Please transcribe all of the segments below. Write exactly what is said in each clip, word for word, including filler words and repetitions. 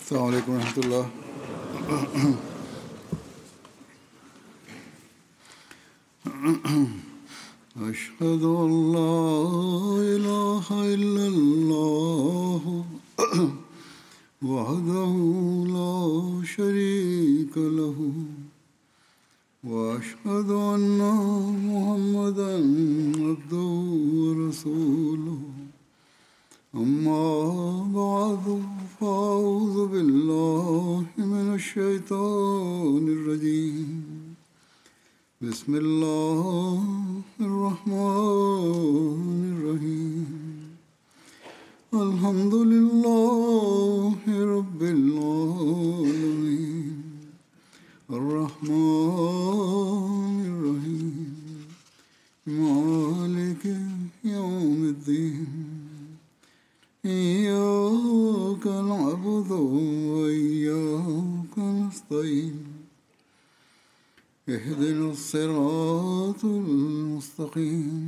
السلام عليكم ورحمة الله. أشهد أن لا إله إلا الله وحده لا شريك له وأشهد أن محمدا عبده ورسوله أما بعد فأعوذ بالله من الشيطان الرجيم بسم الله الرحمن الرحيم الحمد لله رب العالمين الرحمن الرحيم مالك يوم الدين إياك نعبد وإياك نستعين اهدنا الصراط المستقيم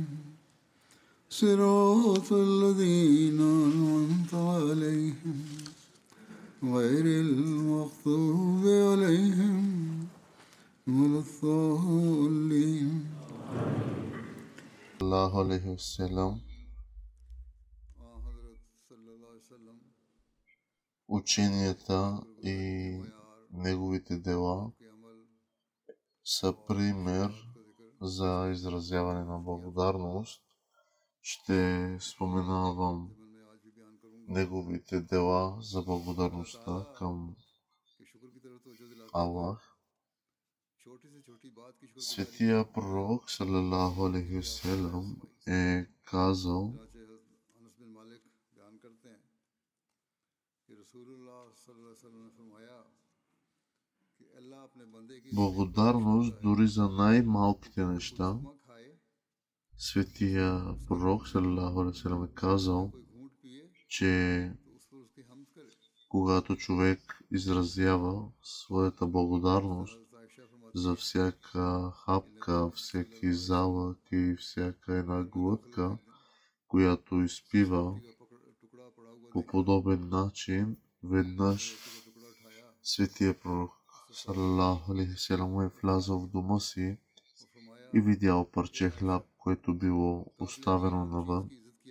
صراط الذين أنعمت عليهم غير المغضوب عليهم ولا الضالين. الله عليه وسلم. Ученията и неговите дела са пример за изразяване на благодарност. Ще споменавам неговите дела за благодарността към Аллах. Светия пророк салалаху алейхи ва салям е казал: благодарност дори за най-малките неща. Светия пророк салалаху алейхи ва салям е казал, че когато човек изразява своята благодарност за всяка хапка, всеки залък и всяка една глътка, която изпива по подобен начин, веднъж светия пророк салалаху алейхи ва салям е влязъл в дома си и видял парче хляб, което било оставено навън.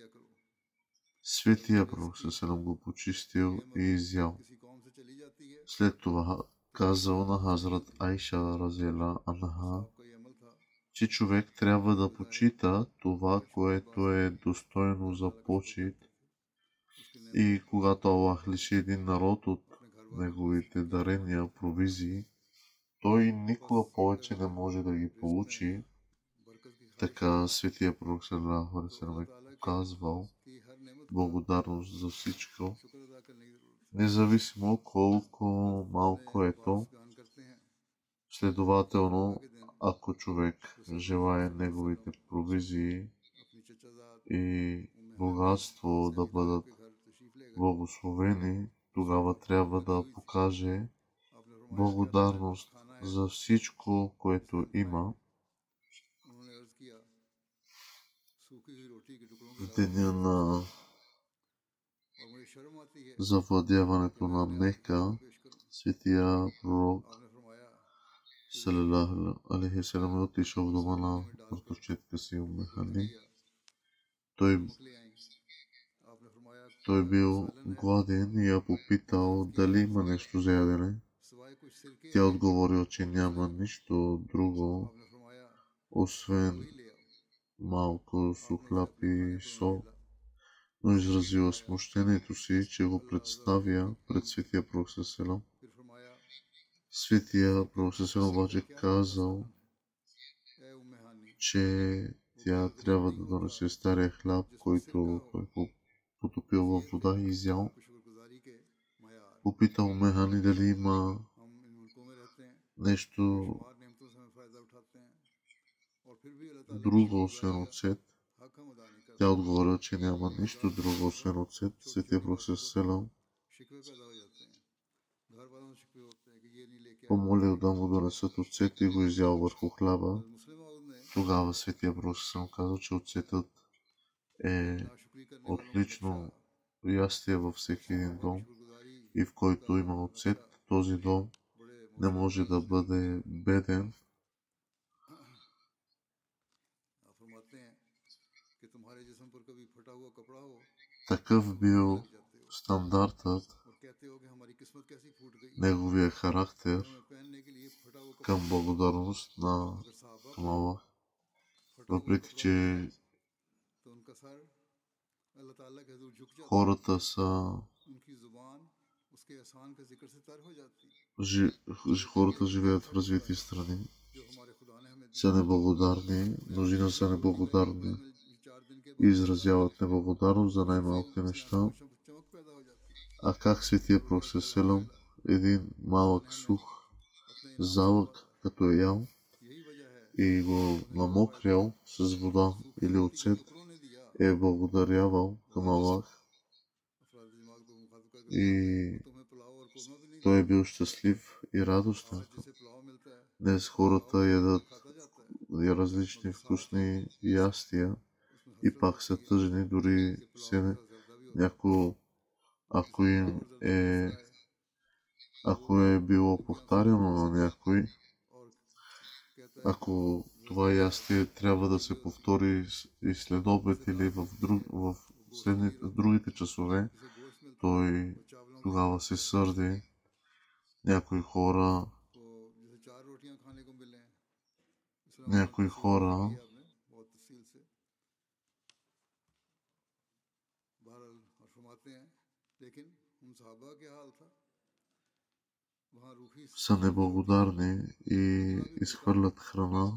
Светия пророк салалаху алейхи ва салям го почистил и изял. След това казал на Хазрат Айша разиаллаху анха, че човек трябва да почита това, което е достойно за почит, и когато Аллах лиши един народ от неговите дарения, провизии, той никога повече не може да ги получи. Така светия пророк салалаху алейхи ва салям е казвал благодарност за всичко, независимо колко малко е то. Следователно, ако човек желае неговите провизии и богатство да бъдат благословени, тогава трябва да покаже благодарност за всичко, което има. В деня на завладяването на Мека, светия пророк салалаху алейхи ва салям е отишъл в дома на братовчетка си Умме Хани. Той, той бил гладен и я попитал дали има нещо за ядене. Тя отговорила, че няма нищо друго, освен малко сух хляб и сол, но изразила смущението си, че го представя пред светия пророк салалаху алейхи ва салям. Светия пророк салалаху алейхи ва салям обаче казал, че тя трябва да донесе стария хляб, който той потопил във вода и изял. Попитал Умме Хани дали има нещо друго, освен оцет. Тя отговорила, че няма нищо друго, освен оцет. Светия пророк салалаху алейхи ва салям помолил да му донесат оцет и го изял върху хляба. Тогава светия пророк съм казал, че оцетът е отлично ястие във всеки един дом и в който има оцет, този дом не може да бъде беден. Такъв бил стандартът, неговия характер към благодарност на към Аллах. Въпреки че хората са жи, хората живеят в развити страни, са неблагодарни, мнозина са неблагодарни и изразяват неблагодарност за най-малките неща. А как Светия Пророк селам един малък сух залък, като е ял и го намокрял с вода или оцет, е благодарявал към Аллах и той е бил щастлив и радостен. Днес хората ядат различни вкусни ястия и пак са тъжни, дори се няко, ако им е ако е било повтаряно на някой, ако това ястие трябва да се повтори и след обед или в, друг, в, следни, в другите часове, той тогава се сърди. Някои хора някои хора са неблагодарни и изхвърлят храна.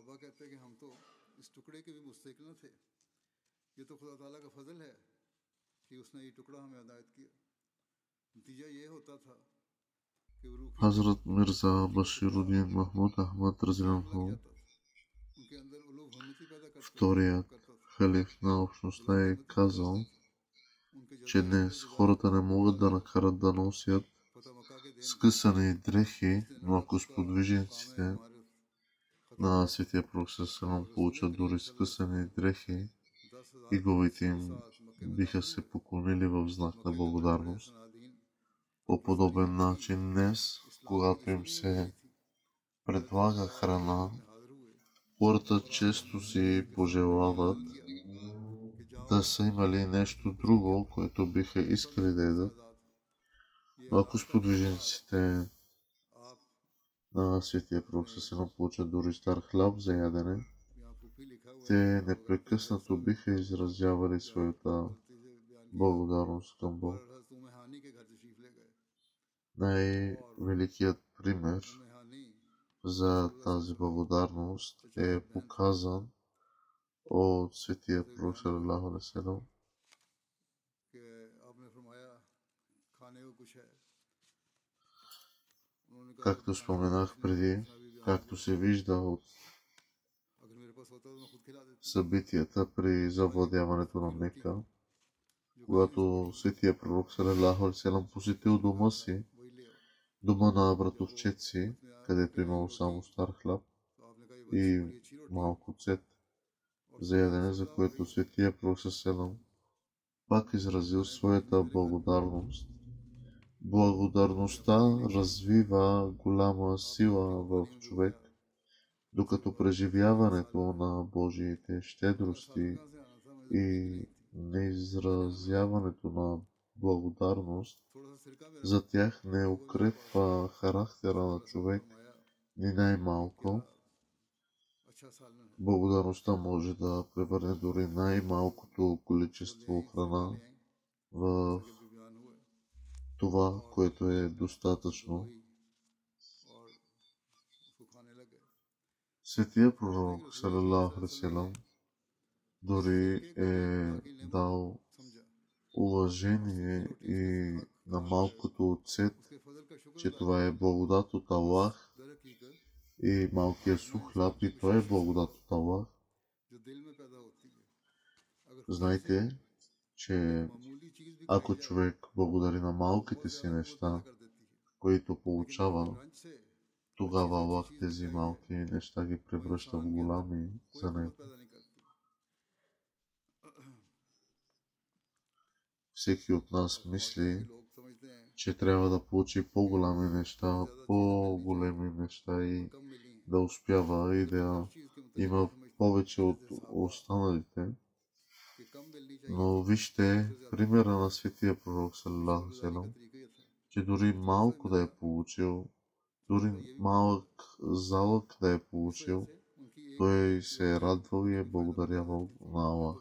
Хазрат Мирза Баширудин Махмуд Ахмад Разиланху, вторият халиф на общността, е казал, че днес хората не могат да накарат да носят скъсани дрехи, но ако сподвижниците на Светия Пророк селам получат дори скъсани дрехи и главите им биха се поклонили в знак на благодарност. По подобен начин днес, когато им се предлага храна, хората често си пожелават да са имали нещо друго, което биха искали да ядат. Ако сподвижниците на Светия Пророк селам получат дори стар хляб за ядене, те непрекъснато биха изразявали своята благодарност към Бог. Най-великият пример за тази благодарност е показан от Светия Пророк салалаху алейхи ва саллям. Както споменах преди, както се вижда от събитията при завладяването на Мека, когато Светия Пророк салалаху алейхи ва саллям посетил дома си, дома на братовчет си, където имало само стар хляб и малко цет за ядене, за което Светия Пророк салалаху алейхи ва саллям пак изразил своята благодарност. Благодарността развива голяма сила в човек, докато преживяването на Божиите щедрости и неизразяването на благодарност за тях не укрепва характера на човек ни най-малко. Благодарността може да превърне дори най-малкото количество храна в това, което е достатъчно. Светия Пророк салалаху алейхи ва саллям дори е дал уважение и на малкото оцет, че това е благодат от Аллах, и малкия сух хляб, и той е благодат от Аллах. Знайте, че ако човек благодари на малките си неща, които получава, тогава Аллах тези малки неща ги превръща в голями за него. Всеки от нас мисли, че трябва да получи по-голями неща, по-големи неща и да успява и да има повече от останалите. Но вижте примера на светия пророк саллалаху алейхи ва саллям, че дори малко да е получил, дори малък залък да е получил, той се е радвал и е благодарявал на Аллах.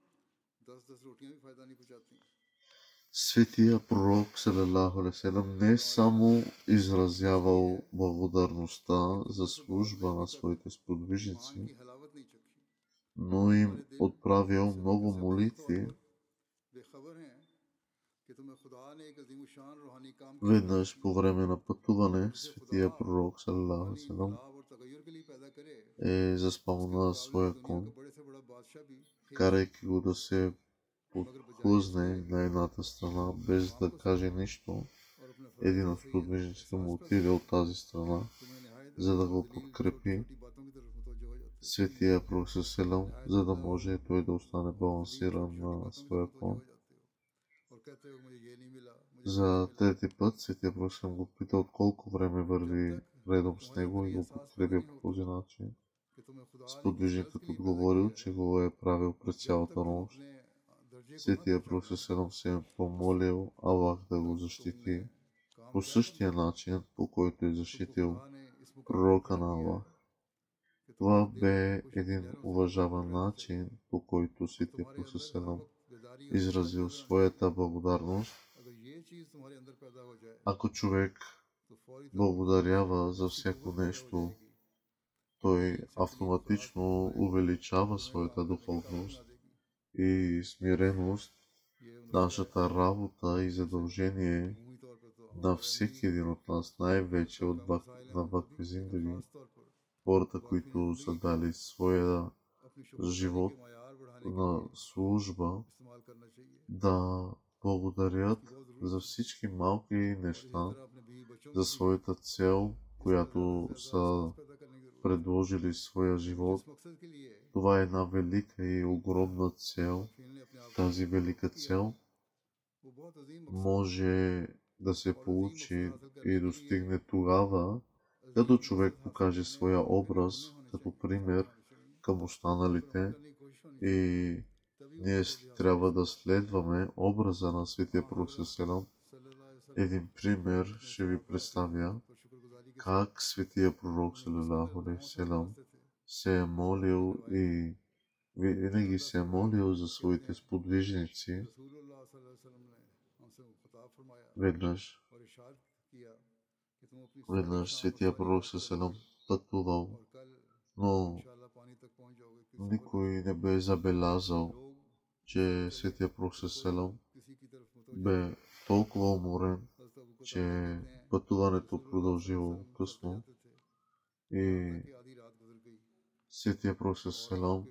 Светия пророк саллалаху алейхи ва саллям не само изразявал благодарността за служба на своите сподвижници, но им отправил много молитви. Веднъж по време на пътуване светия пророк саллалаху алейхи ва саллям е заспал на своя кон, карайки го да се подхлъзне на едната страна, без да каже нищо. Един от сподвижниците му отиде от тази страна, за да го подкрепи светия пророк саллалаху алейхи ва саллям, за да може той да остане балансиран на своя кон. За трети път светия пророк съм го питал колко време върви редом с него и го подкрепя по този начин. Сподвижникът отговорил, че го е правил през цялата нощ. Светия пророк саллалаху се е помолил Аллах да го защити по същия начин, по който е защитил пророка на Аллах. Това бе един уважаван начин, по който светия пророк саллалаху изразил своята благодарност. Ако човек благодарява за всяко нещо, той автоматично увеличава своята духовност и смиреност. Нашата работа и задължение на всеки един от нас, най-вече от бак, на Бакви Зиндаги, хората, които са дали своя живот на служба, да благодарят за всички малки неща, за своята цел, която са предложили своя живот. Това е една велика и огромна цел. Тази велика цел може да се получи и достигне тогава, като човек покаже своя образ като пример към останалите, и ние трябва да следваме образа на светия пророк саллалаху. Един пример ще ви представя как светия пророк саллалаху се е молил и винаги се е молил за своите сподвижници. Веднъж, веднъж светия пророк саллалаху пътувал, но никой не бе забелязал, че светия пророк саллалаху бе толкова уморен, че пътуването продължило късно и светия пророк саллалаху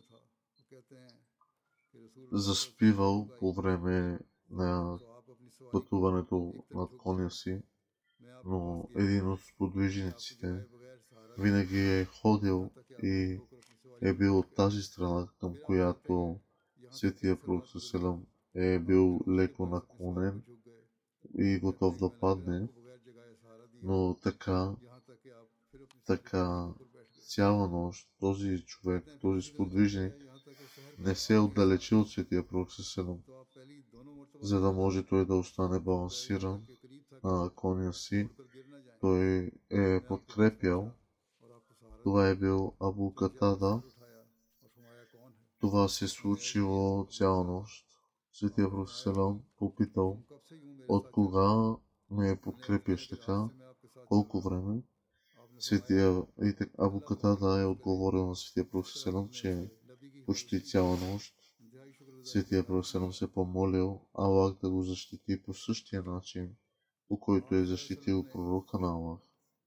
заспивал по време на пътуването над коня си, но един от сподвижниците винаги е ходил и е бил от тази страна, към която светия пророк саллалаху е бил леко наклонен и готов да падне, но така, така цяла нощ този човек, този сподвижник не се е отдалечил от светия пророк саллалаху, за да може той да остане балансиран на коня си. Той е подкрепял. Това е бил Абу Катада. Това се е случило цяла нощ. Светия пророк саллалаху попитал: от кога ме подкрепяш така? Колко време? Светия Абу Катада е отговорил на светия пророк саллалаху, че почти цяла нощ. Светия пророк саллалаху се помолил Аллах да го защити по същия начин, по който е защитил пророка на Аллах.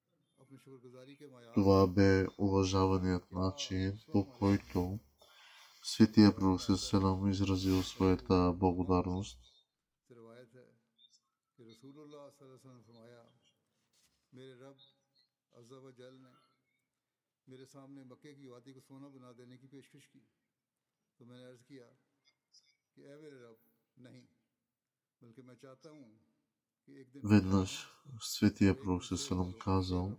Това бе уважаваният начин, по който светия пророк саллалаху изразил своята благодарност. मेरे सामने मक्के की वादी को सोना बना देने की पेशकश की, तो मैंने अर्ज किया कि ऐ मेरे रब, नहीं, बल्कि मैं चाहता हूँ Веднъж Светия Пророк Салам казал,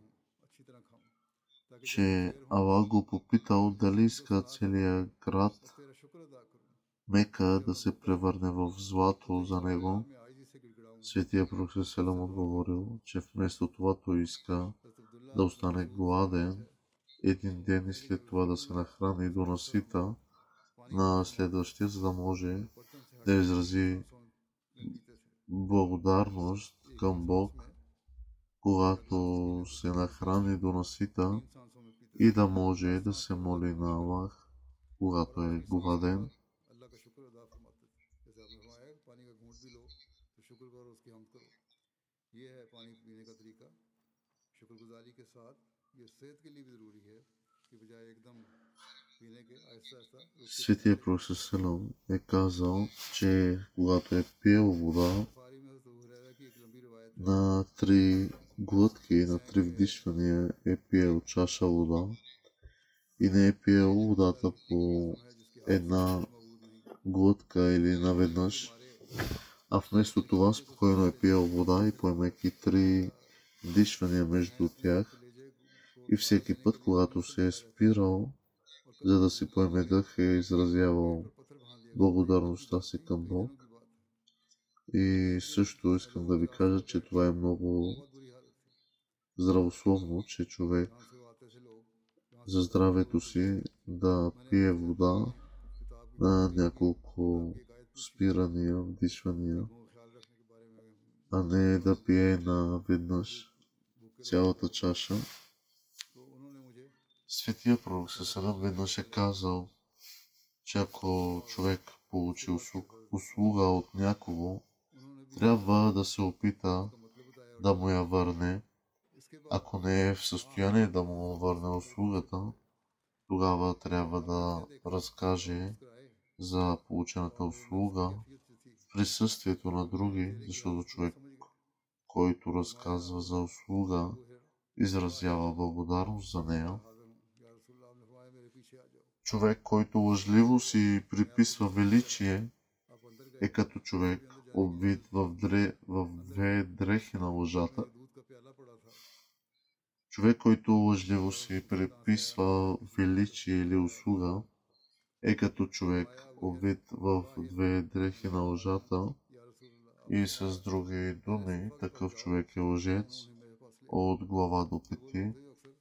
че Аллах го попитал дали иска целият град Мека да се превърне в злато за него. Светия Пророк Салам отговорил, че вместо това той иска да остане гладен един ден и след това да се нахрани до насита на следващия, за да може да изрази благодарност към Бог, когато се нахрани до насита, и да може да се моли на Аллах, когато е гладен. Светия Пророк Салам е казал, че когато е пил вода на три глътки, на три вдишвания е пил чаша вода и не е пил водата по една глътка или наведнъж, а вместо това спокойно е пил вода и поемайки три вдишвания между тях, и всеки път, когато се е спирал, за да си поеме дъх, е изразявал благодарността си към Бог. И също искам да ви кажа, че това е много здравословно, че човек за здравето си да пие вода на няколко спирания, вдишвания, а не да пие наведнъж цялата чаша. Светия Пророк Салам веднъж е казал, че ако човек получи услуга от някого, трябва да се опита да му я върне. Ако не е в състояние да му върне услугата, тогава трябва да разкаже за получената услуга в присъствието на други, защото човек, който разказва за услуга, изразява благодарност за нея. Човек, който лъжливо си приписва величие, е като човек, обвит в, дре, в две дрехи на лъжата. Човек, който лъжливо си приписва величие или услуга, е като човек, обвит в две дрехи на лъжата. И с други думи, такъв човек е лъжец от глава до пети.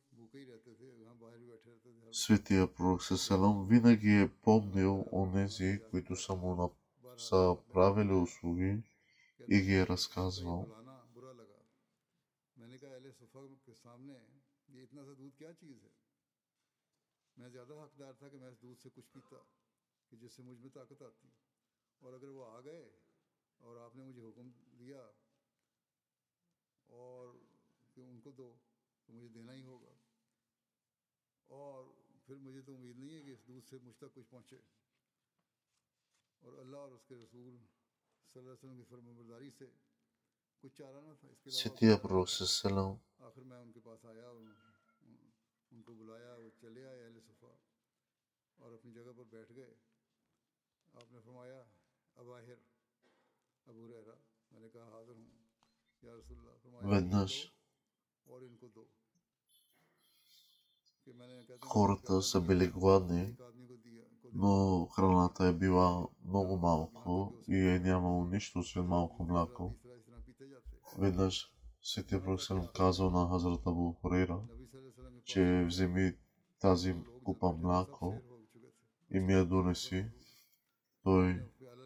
Светия Пророк Салам винаги е помнил онези, които са му са правили услуги, и ги е разказвал. फिर मुझे तो उम्मीद नहीं है कि इस दूध से मुझ तक कुछ पहुंचे और अल्लाह और उसके रसूल सल्लल्लाहु अलैहि वसल्लम की फरमाबरदारी से कुछ चारा ना था इसके Светия Пророк Салам आखिर मैं उनके पास आया उनको बुलाया वो चले आए अहले सफा और अपनी जगह पर बैठ गए आपने फरमाया अबाहिर अबू हुरैरा मैंने कहा हाजिर हूँ या रसूलल्लाह फरमाया веднъж और इनको दो хората са били гладни, но храната е била много малко и е нямало нищо, освен малко мляко. Веднъж Светия Пророк Салам казал на Хазрат Абу Хурейра, че вземи тази купа мляко и ми я донеси. Той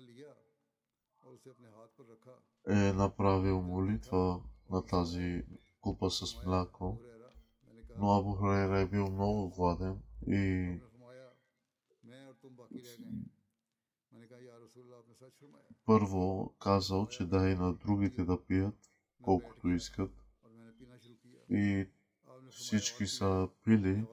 е направил молитва на тази купа с мляко, но Абу Хурейра е бил много гладен и първо казал, че дай на другите да пият колкото искат, и всички са пили,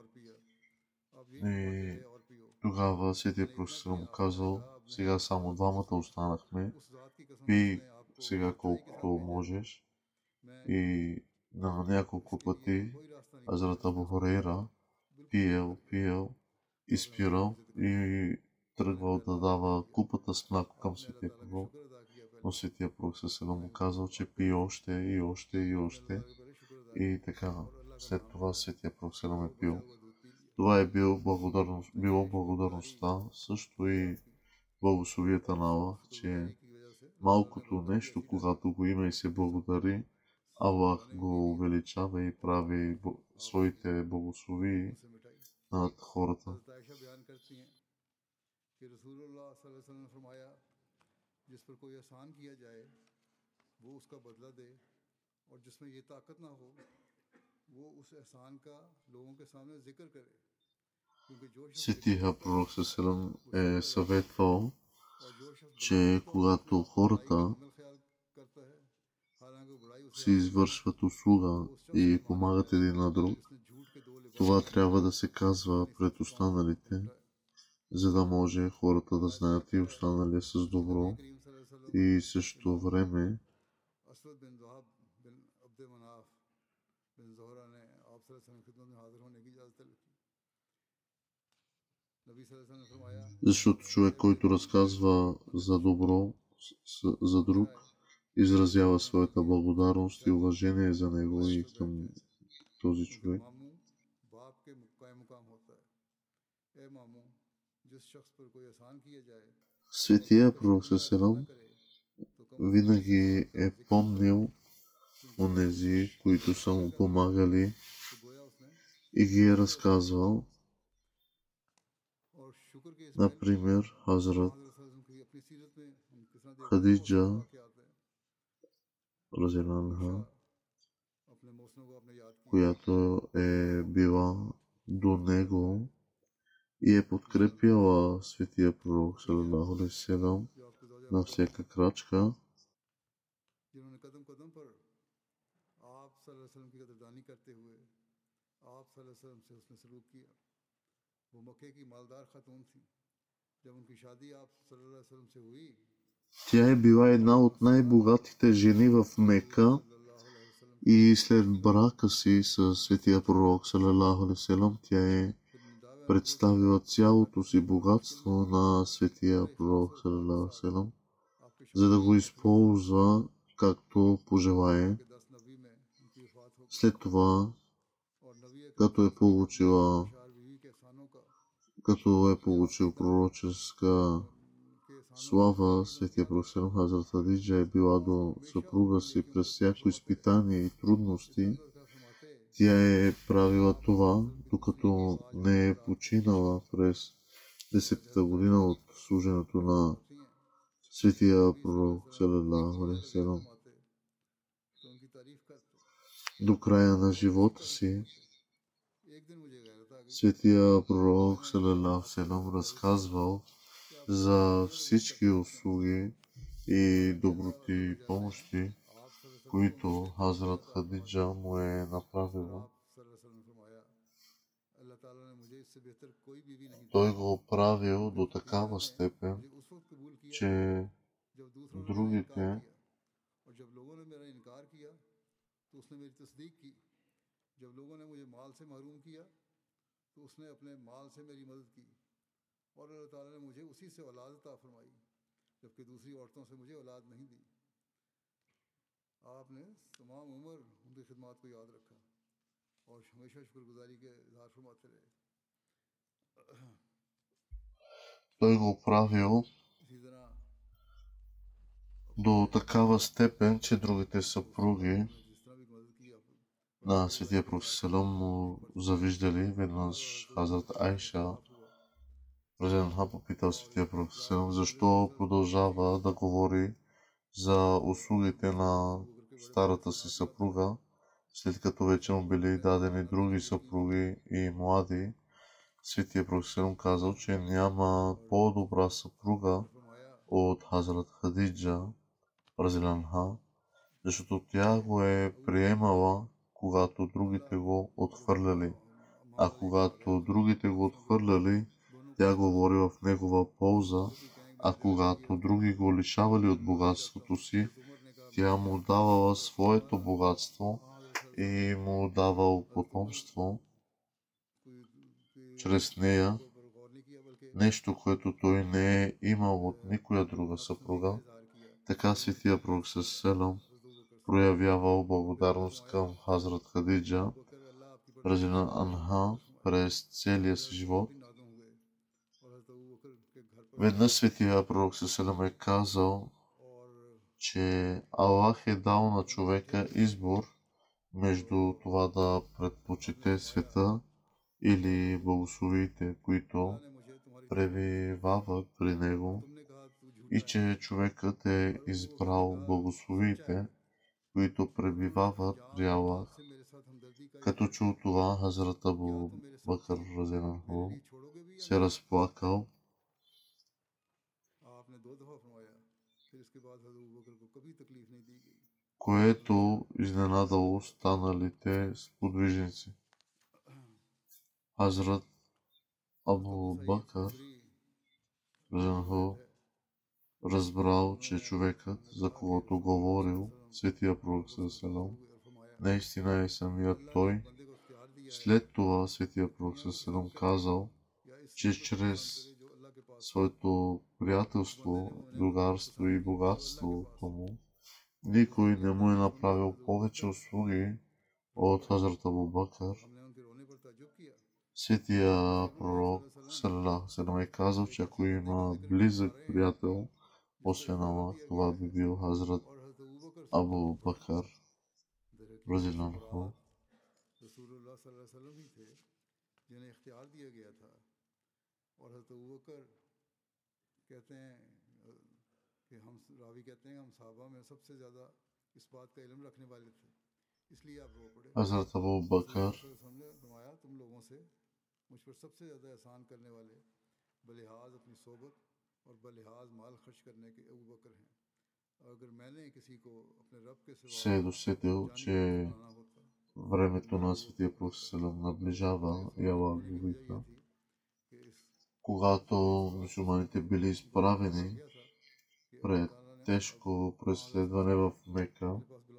и тогава Светия Пророк Салам казал, сега само двамата останахме, пи сега колкото можеш. И на няколко пъти Хазрат Абу Хурейра пиел, пиел, изпирал и тръгвал да дава купата с мляко към Светия Пророк. Но Светия Пророк Селам му казал, че пи още и още и още. И така, след това Светия Пророк Селам е пил. Това е бил благодарност, било благодарността, също и благословията на Аллах, че малкото нещо, когато го има и се благодари, Аллах го увеличава и прави своите благослови над хората. Светия Пророк Селам е съветвал, че когато хората си извършват услуга и помагат един на друг, това трябва да се казва пред останалите, за да може хората да знаят и останали с добро и също време защото човек, който разказва за добро за друг, изразява своята благодарност и уважение за него и към този човек. Светия Пророк Селам винаги е помнил онези, които са му помагали и ги е разказвал. Например, Хазрат Хадиджа, разиланха, която е била до него и е подкрепила Светия Пророк салалаху алейхи ва салям на всяка крачка. Тя е била една от най-богатите жени в Мека и след брака си с Светия Пророк салалаху алейхи ва салям, тя е представила цялото си богатство на Светия Пророк салалаху алейхи ва салям, за да го използва както пожелае. След това, като е получила като е получил пророческа слава, Светия Пророк Хазрат Хадиджа е била до съпруга си през всяко изпитание и трудности. Тя е правила това, докато не е починала през десетата година от служенето на Светия Пророк салалаху алейхи ва салям. До края на живота си Светия Пророк салалаху алейхи ва салям разказвал за всички услуги и доброти и помощи, които Хазрат Хадиджа му е направила. Той го правил до такава степен, че другите तो उसने अपने माल से मेरी मदद की और अल्लाह ताला ने मुझे उसी से औलाद अता फरमाई, जबकि दूसरी औरतों से मुझे औलाद नहीं दी। आपने तमाम उम्र उनकी खिदमत को याद रखा और हमेशा शुक्रगुजारी के इजहार फरमाते रहे। Той го правил до такава степен, че другите съпруги на Светия Пророк салам му завиждали. Веднъж Хазрат Айша разиланха попитал Светия Пророк салам защо продължава да говори за услугите на старата си съпруга, след като вече му били дадени други съпруги и млади. Светия Пророк салам казал, че няма по-добра съпруга от Хазрат Хадиджа разиланха, защото тя го е приемала, когато другите го отхвърляли. А когато другите го отхвърляли, тя говори в негова полза, а когато други го лишавали от богатството си, тя му давала своето богатство и му давал потомство чрез нея, нещо, което той не е имал от никоя друга съпруга. Така светия пророк Селам проявявал благодарност към Хазрат Хадиджа, разина Анха, през целия си живот. Веднъж светия пророк Селам е казал, че Аллах е дал на човека избор между това да предпочете света или благословиите, които пребивават при него, и че човекът е избрал благословиите, които пребивават при Аллах. Като чул това, Хазрат Абу Бакър разиаллаху се разплакал, което изненадало останалите сподвижници. Хазрат Абу Бакър разиаллаху разбрал, че човекът, за когото говорил светия пророк ﷺ, наистина е самият той. След това светия пророк ﷺ казал, че чрез своето приятелство, другарство и богатството му, никой не му е направил повече услуги от Хазрат Абу Бакър. Светия пророк ﷺ е казал, че ако има близък приятел, освен Аллах, това би бил Хазрат Абу Бакър разиаллаху. Хазрат Абу Бакър се е досетил, че времето на светия пророк наближава и Аллах го вика. Когато мюсюлманите били изправени пред тежко преследване в Мека,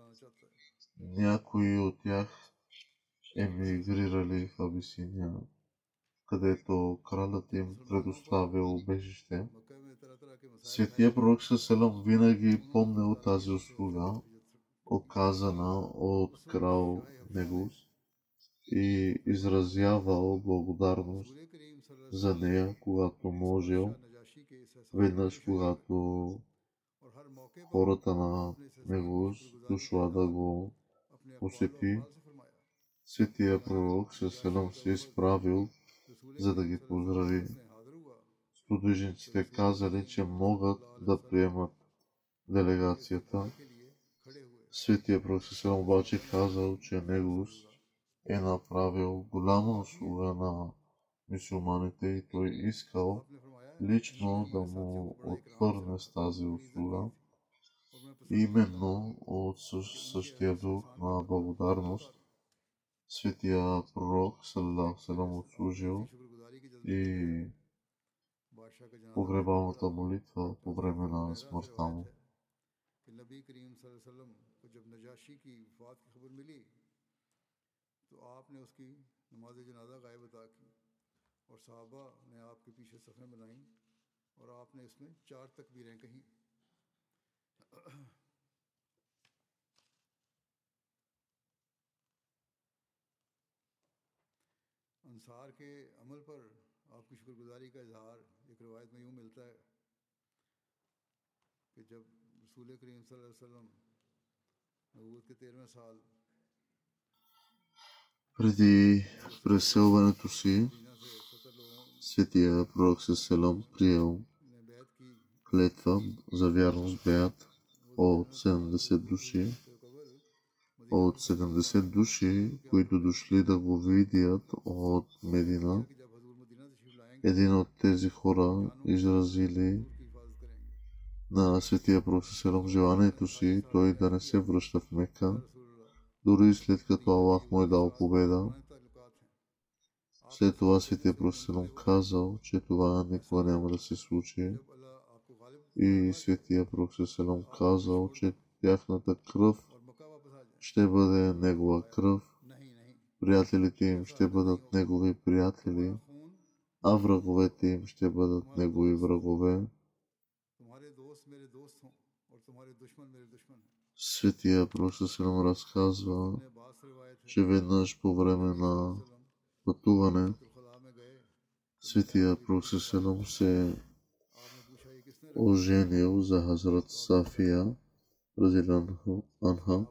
някои от тях емигрирали в Абисиния, където кралът им предоставил убежище. Светия пророк ﷺ винаги помнил тази услуга, оказана от крал Негус, и изразявал благодарност за нея, когато можел. Веднъж, когато хората на Негус дошла да го посети, светия пророк ﷺ се изправил, за да ги поздрави. Сподвижниците казали, че могат да приемат делегацията. Светия пророк ﷺ обаче казал, че Негус е направил голяма услуга на мюсюлманите и той искал лично да му отвърне с тази услуга. Именно от същия дух на благодарност светия пророк ﷺ отслужил и погребалната молитва по време на смъртта му. अंसार के अमल पर आपकी शुक्रगुजारी का इजहार एक रिवायत में यूँ मिलता है कि जब रसूल करीम सल्लल्लाहु अलैहि वसल्लम नबूवत के तेरहवें साल преди преселването си, светия пророк ﷺ приел клетва за вярност беят от седемдесет души, от седемдесет души, които дошли да го видят от Медина. Един от тези хора изразили на светия пророк ﷺ желанието си той да не се връща в Мека, дори след като Аллах му е дал победа. След това светия пророк ﷺ казал, че това никога няма да се случи. И светия пророк ﷺ казал, че тяхната кръв ще бъде негова кръв, приятелите им ще бъдат негови приятели, а враговете им ще бъдат негови врагове. Светия Пророк селам разказва, че веднъж по време на пътуване Светия Пророк селам се оженил за Хазрат Сафия разилянху анха.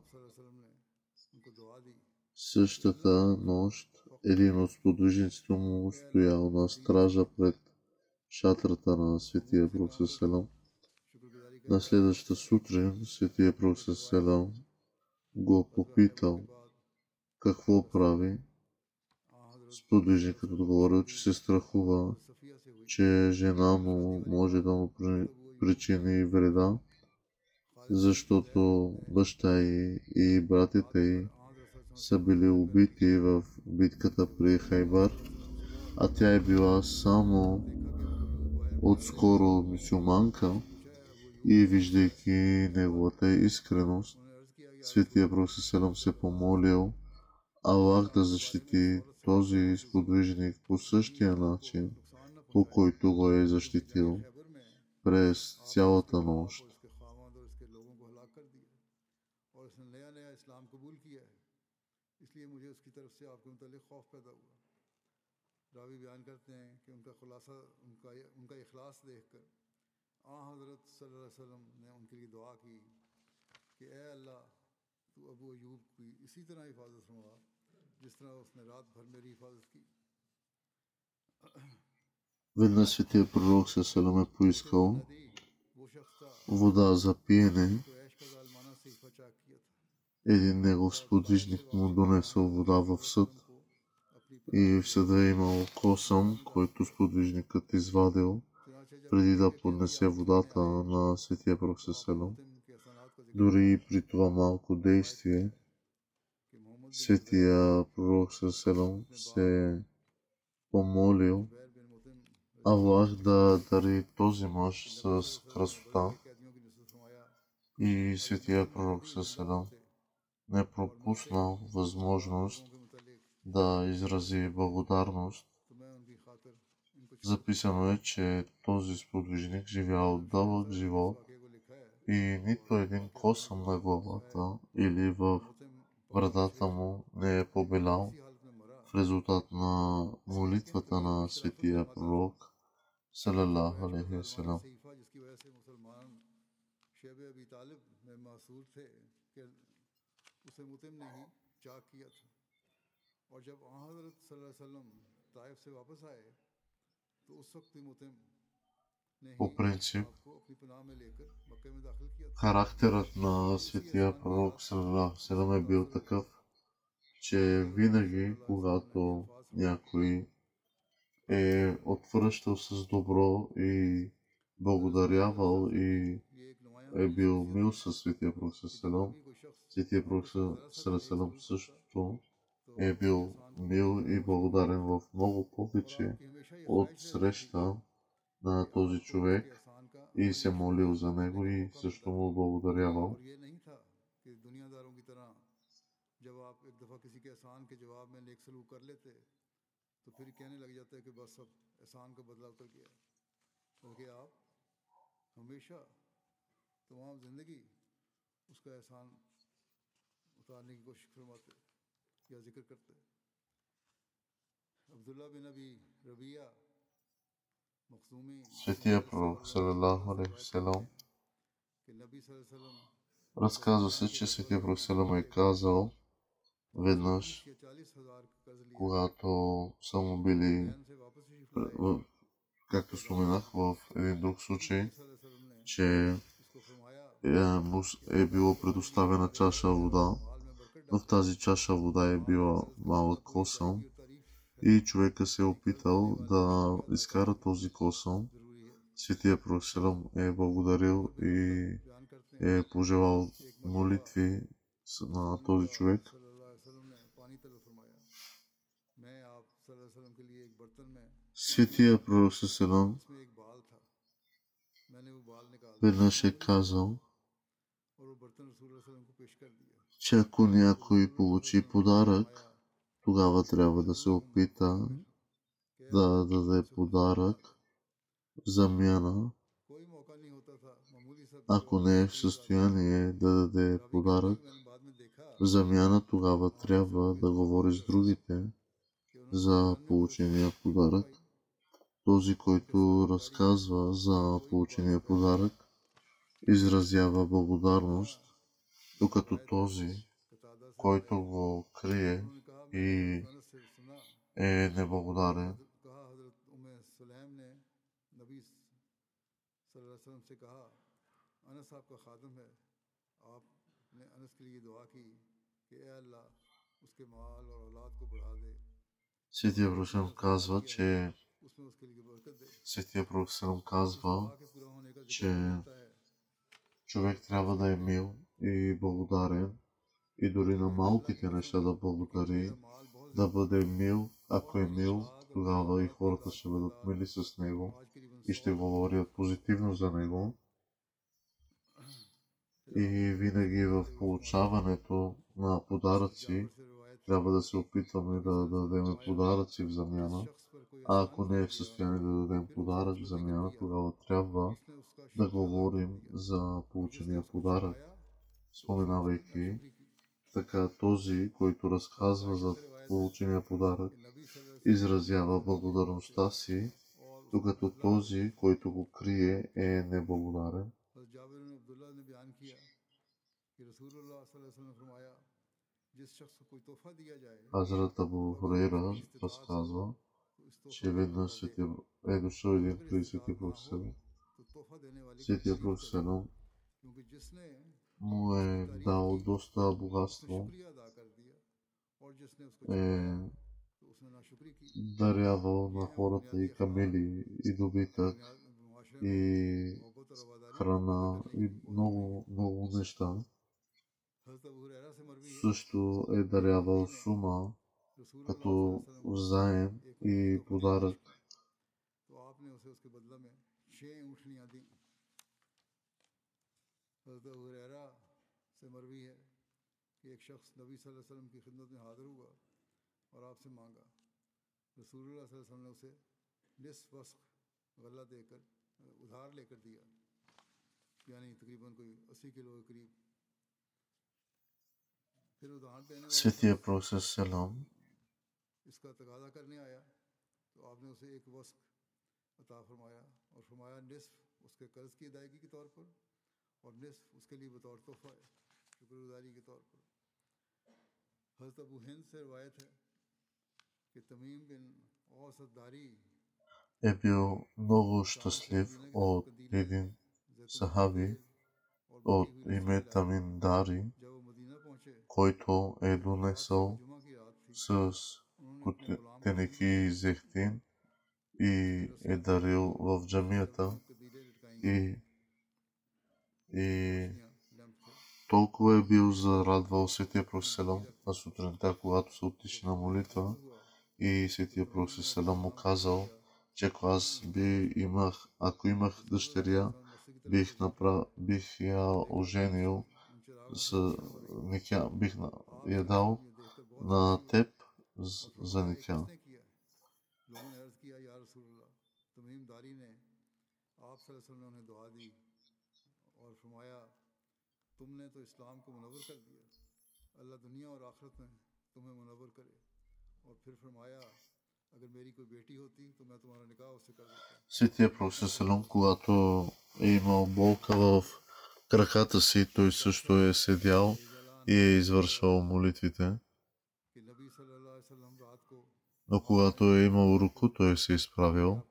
Същата нощ един от сподвижниците му стоял на стража пред шатрата на Светия Пророк селам. На следващата сутрин Светия Пророк селам го попитал какво прави. Сподвижникът отговорил, че се страхува, че жена му може да му причини вреда, защото баща й и братята й са били убити в битката при Хайбар, а тя е била само отскоро мюсюлманка и виждайки неговата искреност, Светия Пророк селам се помолил Аллах да защити този сподвижник по същия начин, по който го е защитил през цялата нощ. راوی بیان کرتے ہیں کہ ان کا خلاصہ ان کا ان کا اخلاص دیکھ کر آن حضرت صلی اللہ علیہ وسلم نے ان کے لیے دعا کی کہ اے اللہ تو ابو ایوب کی اسی طرح حفاظت فرما جس طرح اس نے رات بھر میری حفاظت کی. Веднъж Светия Пророк селам е поискал вода за пиене. Един негов сподвижник му донесъл вода в съд и в съда е имал косъм, който сподвижникът извадил преди да поднесе водата на Светия Пророк селам. Дори и при това малко действие Светия Пророк селам се помолил Аллах да дари този мъж с красота и Светия Пророк селам не пропуснал възможност да изрази благодарност. Записано е, че този сподвижник живял дълъг живот и нито един косъм на главата или в брадата му не е побелял в резултат на молитвата на Светия Пророк салалаху алейхи ва салям. По принцип, характерът на Светия Пророк салалаху алейхи ва салям е бил такъв, че винаги, когато някой е отвръщал с добро и благодарявал и е бил мил със Светия Пророк селам, Светия Пророк селам също е бил мил и благодарен в много повече от среща на този човек и се молил за него и също му благодарявал. تو پھر کہنے لگ جاتا ہے کہ بس اب احسان کا بدلہ اتر گیا بلکہ آپ ہمیشہ تمام زندگی اس کا احسان اتارنے کی کوشش فرماتے یا ذکر کرتے. عبداللہ بن ابی ربیعہ مخزومی Светия Пророк салалаху алейхи ва салям разказва се, че Светия Пророк салам е казал веднъж, когато са му били, както споменах в един друг случай, че е било предоставена чаша вода, но в тази чаша вода е била малък косъм и човека се е опитал да изкара този косъм. Светия Пророк селам е благодарил и е пожелал молитви на този човек. Светия Пророк селам веднъж е казал, че ако някой получи подарък, тогава трябва да се опита да даде подарък в замяна ако не е в състояние да даде подарък, в замяна тогава трябва да говори с другите за получения подарък. Този, който разказва за получения подарък, изразява благодарност, докато този, който го крие и е неблагодарен, Светия Пророк казва, че Светия Пророк казва, че човек трябва да е мил и благодарен и дори на малките неща да благодари, да бъде мил. Ако е мил, тогава и хората ще бъдат мили с него и ще говорят позитивно за него. И винаги в получаването на подаръци трябва да се опитваме да дадем подаръци в замяна. А ако не е в състояние да дадем подарък в замяна, тогава трябва да говорим за получения подарък, споменавайки така този, който разказва за получения подарък, изразява благодарността си, докато този, който го крие, е неблагодарен. Хазрат Абу Хурейра разказва, че веднъж е дошъл един при Светия Пророк. Светия Пророк му е дал доста богатство, е дарявал на хората и камели, и добитък, и храна, и много, много неща. Също е дарявал сума като заем и подарък. Светия Пророк Селам е бил много щастлив от един сахаби от име Тамим Дари, който е донесъл с тенеки и зехтин и е дарил в джамията и, и толкова е бил зарадвал Светия Пророк Селам на сутринта, когато се отише на молитва, и Светия Пророк Селам му казал, че ако аз би имах, ако имах дъщеря, бих, направ, бих я оженил с никя, бих я дал на теб за никя. Светия Пророк Селам, когато е имал болка в краката си, той също е седял и е извършвал молитвите. Но когато е имал руку, той се е изправил.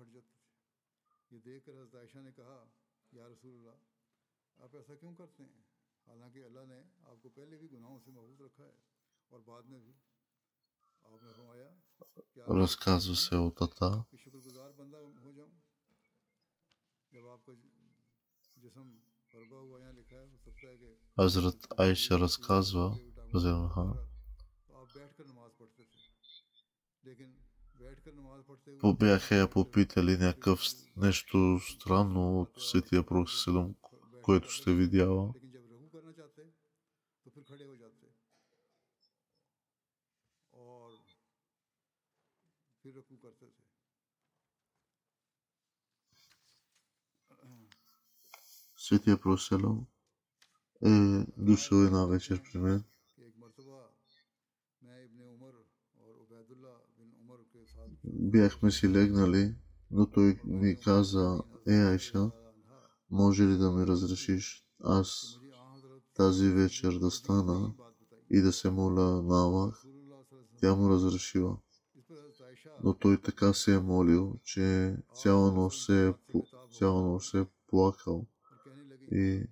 Разказва се от Ата. Хазрат Айша разказва, бяха я попитали някакъв нещо странно от Светия Пророк Селам, което сте видяла. Светия Проселом е дошъл една вечер при мен. Бяхме си легнали, но той ми каза: е, Айша, може ли да ми разрешиш аз тази вечер да стана и да се моля на Аллах? Тя му разрешила. Но той така се е молил, че цяла нощ се е, цяла нощ се е плакал. И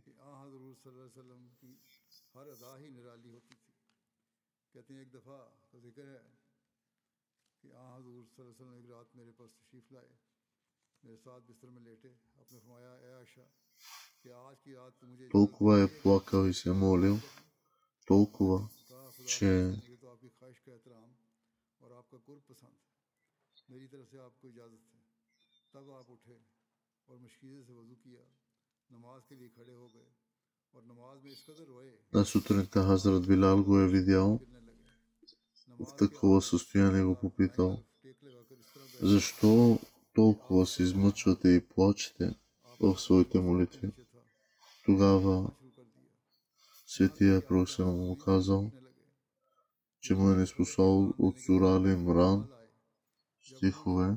толкова е плакал и се е молил, толкова, че на сутринта Хазрат Билал го е видял в такова състояние, го попитал: защо толкова се измъчвате и плачете в своите молитви? Тогава Светия Пророк му казал, че му е неспособен от сура Али Имран стихове,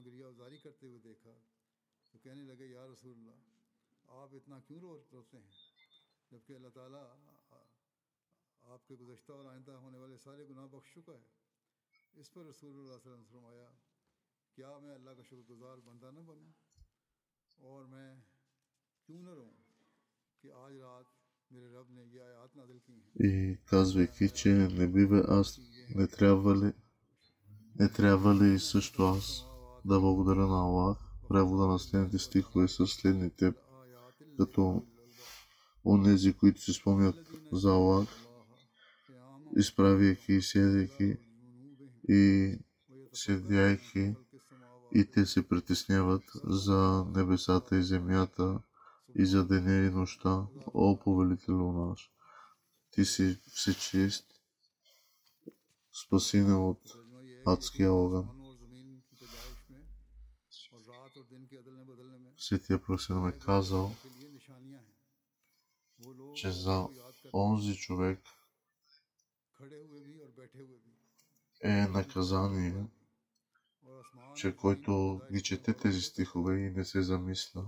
и казвайки, че не бива аз, не трябва ли, не трябва ли също аз да благодаря на Аллах. Превода на следните стихове са следните, като онези, които се спомнят за Аллах, изправяйки и седейки и седяйки, и те се притесняват за небесата и земята и за деня и нощта. О, повелителю наш, ти си всечист, спаси ни от адския огън. Светия Пророк е казал, че за онзи човек е наказание, че който ги чете тези стихове и не се замисля,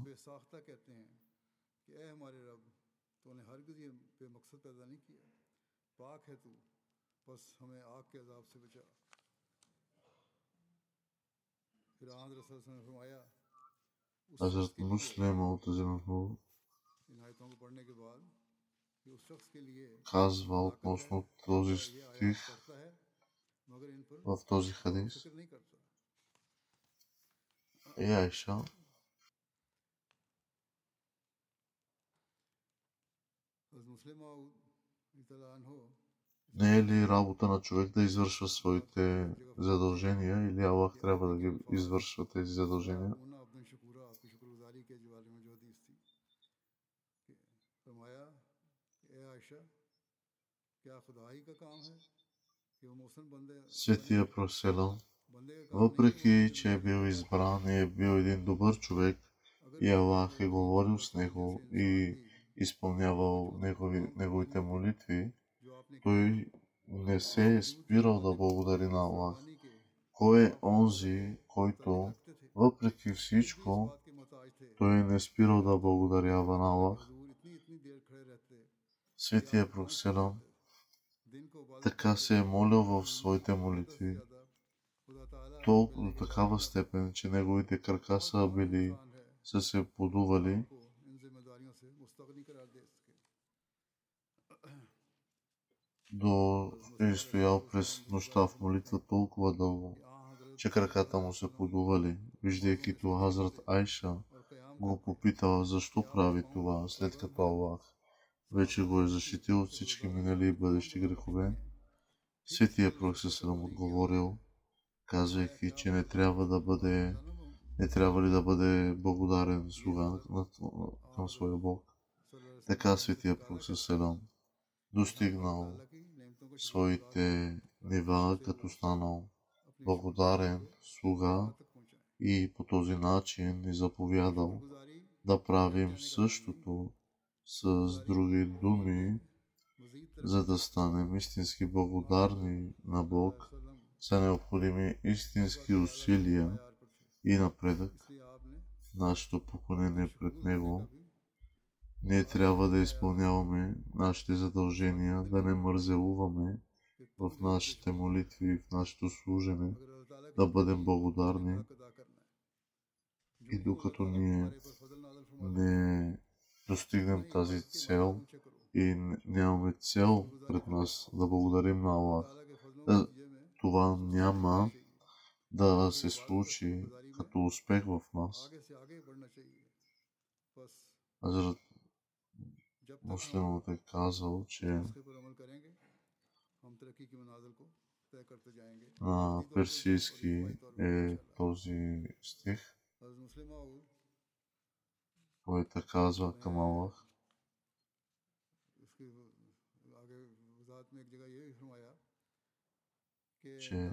Хазрат Муслим Муътазим казва относно този стих в този хадис: е, Айша, не е ли работа на човек да извършва своите задължения, или Аллах трябва да ги извършва тези задължения? Светия Пророк, въпреки че е бил избран и е бил един добър човек и Аллах е говорил с него и изпълнявал негови, неговите молитви, той не се е спирал да благодари на Аллах. Кой е онзи, който въпреки всичко той не е спирал да благодарява на Аллах? Светия Пророк така се е молил в своите молитви, толкова до такава степен, че неговите крака са били, са се подували, до е стоял през нощта в молитва толкова дълго, че краката му се подували. Виждайки това, Хазрат Айша го попитала защо прави това, след като Аллах вече го е защитил от всички минали и бъдещи грехове. Светия Пророк съм отговорил, казвайки, че не трябва да бъде, не трябва ли да бъде благодарен слуга към своя Бог. Така Светия Пророк съм достигнал своите нива, като станал благодарен слуга и по този начин ни заповядал да правим същото с други думи, за да станем истински благодарни на Бог, са необходими истински усилия и напредък в нашето поклонение пред Него. Ние трябва да изпълняваме нашите задължения, да не мързелуваме в нашите молитви и в нашето служене, да бъдем благодарни. И докато ние не достигнем тази цел и нямаме цел пред нас да благодарим на Аллах, това няма да се случи като успех в нас. Хазрат Муслимът е казал, че на персийски е този стих, който казва към Аллах. Че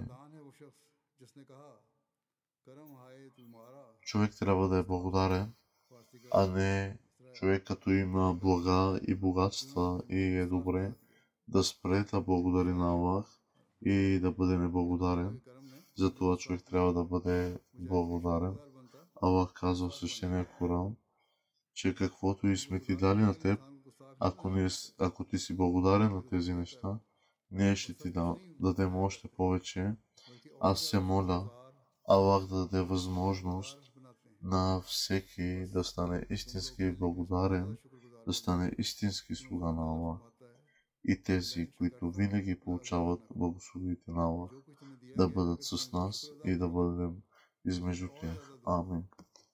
човек трябва да е благодарен, а не човек като има блага и богатства и е добре да спре да благодари на Аллах и да бъде неблагодарен. Затова човек трябва да бъде благодарен. Аллах казва в свещения Коран, че каквото и сме ти дали на теб, ако, не, ако ти си благодарен на тези неща, ние ще ти да, дадем още повече. Аз се моля Аллах да даде възможност на всеки да стане истински благодарен, да стане истински слуга на Аллах. И тези, които винаги получават благословите на Аллах, да бъдат с нас и да бъдем измежду тях. Амин.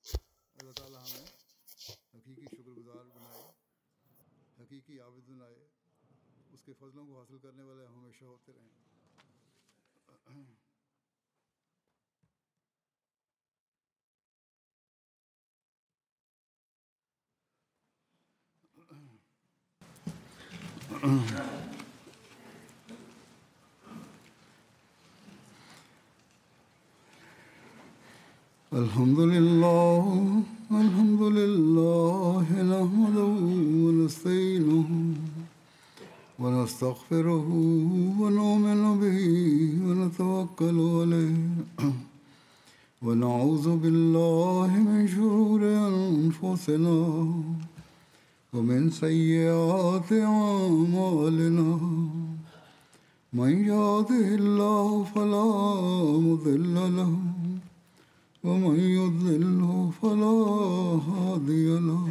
الحمد لله الحمد لله نحمده ونستعينه ونستغفره ونؤمن به ونتوكل عليه ونعوذ بالله من شرور أنفسنا ومن سيئات أعمالنا من يهده الله فلا مضل له ومن يضلله فلا هادي له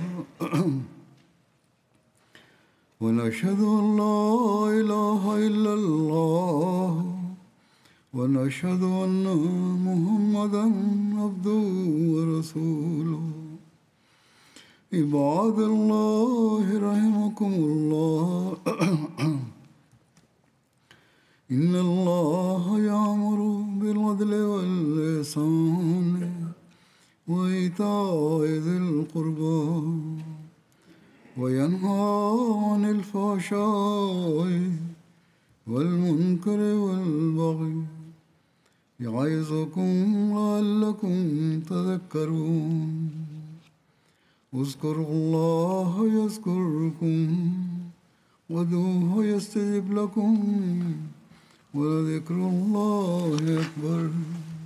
ونشهد أن لا إله إلا الله ونشهد أن محمدا عبده ورسوله عباد الله رحمكم الله إن الله يأمر بالعدل والإحسان وإيتاء ذي القربى وينهى عن الفحشاء والمنكر والبغي يعظكم لعلكم تذكرون اذكروا الله يذكركم وادعوه يستجب لكم ولذكر الله أكبر.